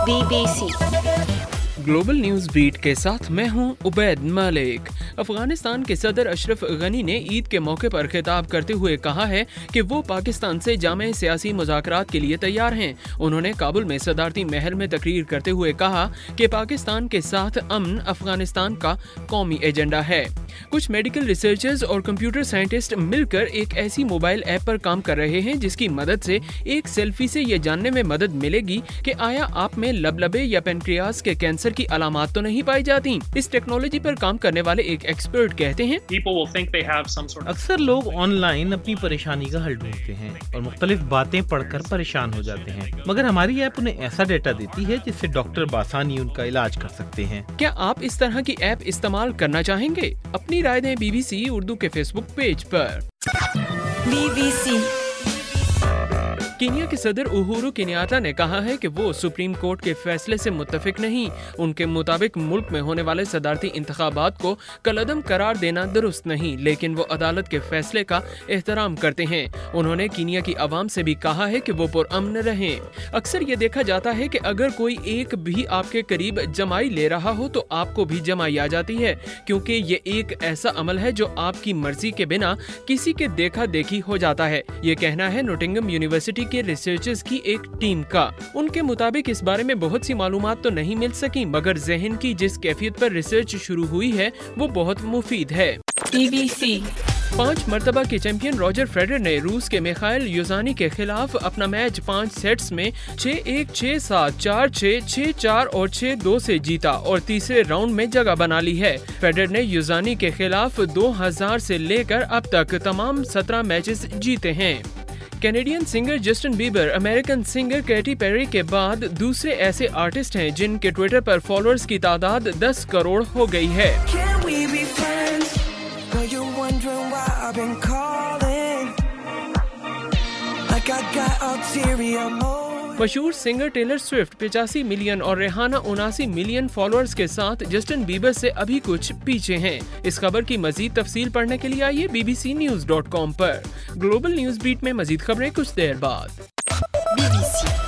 BBC global news beat के साथ मैं हूं उबैद मलिक। अफगानिस्तान के सदर अशरफ गनी ने ईद के मौके पर खिताब करते हुए कहा है कि वो पाकिस्तान से जामे सियासी मुज़ाकरात के लिए तैयार हैं। उन्होंने काबुल में सदारती महल में तकरीर करते हुए कहा कि पाकिस्तान के साथ अमन अफगानिस्तान का कौमी एजेंडा है। कुछ मेडिकल रिसर्चर्स और कंप्यूटर साइंटिस्ट मिलकर एक ऐसी मोबाइल ऐप पर काम कर रहे हैं जिसकी मदद से एक सेल्फी से ये जानने में मदद मिलेगी कि आया आप में लबलबे या पेनक्रियास के कैंसर की अलामात तो नहीं पाई जाती। इस टेक्नोलॉजी पर काम करने वाले एक एक्सपर्ट कहते हैं, अक्सर लोग ऑनलाइन अपनी परेशानी का हल ढूंढते हैं और मुख्तलिफ बातें पढ़कर परेशान हो जाते हैं, मगर हमारी ऐप उन्हें ऐसा डेटा देती है जिससे डॉक्टर बासानी उनका इलाज कर सकते हैं। क्या आप इस तरह की ऐप इस्तेमाल करना चाहेंगे? अपनी राय दें BBC उर्दू के फेसबुक पेज पर। BBC कीनिया के सदर उहुरु केन्याटा ने कहा है कि वो सुप्रीम कोर्ट के फैसले से मुत्तफिक नहीं। उनके मुताबिक मुल्क में होने वाले सदारती इंतखाबात को कलअदम करार देना दुरुस्त नहीं, लेकिन वो अदालत के फैसले का एहतराम करते हैं। उन्होंने कीनिया की आवाम से भी कहा है कि वो पुरअमन रहें। अक्सर ये देखा जाता है कि अगर कोई एक भी आपके करीब जमाई ले रहा हो तो आपको भी जमाई आ जाती है, क्योंकि ये एक ऐसा अमल है जो आपकी मर्जी के बिना किसी के देखा देखी हो जाता है। ये कहना है नोटिंगम यूनिवर्सिटी के रिसर्चर्स की एक टीम का। उनके मुताबिक इस बारे में बहुत सी मालूमात तो नहीं मिल सकी, मगर ज़हन की जिस कैफियत पर रिसर्च शुरू हुई है वो बहुत मुफीद है। BBC 5 मरतबा के चैंपियन रॉजर फेडरर ने रूस के मिखाइल युजानी के खिलाफ अपना मैच 5 सेट्स में 6-1, 6-7, 4-6, 6-4 और 6-2 से जीता और तीसरे राउंड में जगह बना ली है। फेडरर ने युजानी के खिलाफ 2000 से लेकर अब तक तमाम 17 मैचेस जीते हैं। Canadian singer Justin Bieber American singer Katy Perry के बाद दूसरे ऐसे आर्टिस्ट हैं जिनके ट्विटर पर फॉलोअर्स की तादाद 10 करोड़ हो गई है। मशहूर सिंगर टेलर स्विफ्ट 85 मिलियन और रेहाना 79 मिलियन फॉलोअर्स के साथ जस्टिन बीबर से अभी कुछ पीछे हैं। इस खबर की मजीद तफसील पढ़ने के लिए आइए bbcnews.com पर। ग्लोबल न्यूज बीट में मजीद खबरें कुछ देर बाद। BBC